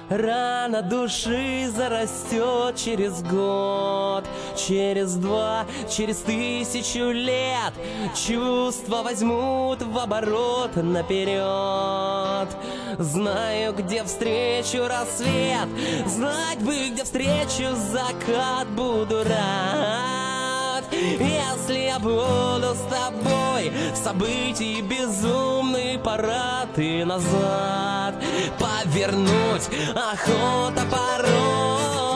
Рана души зарастет через год, через 2, через 1000 лет. Чувства возьмут в оборот наперед. Знаю, где встречу рассвет, знать бы, где встречу закат. Буду рад, если я буду с тобой. Событий безумный парад и назад повернуть охота порой.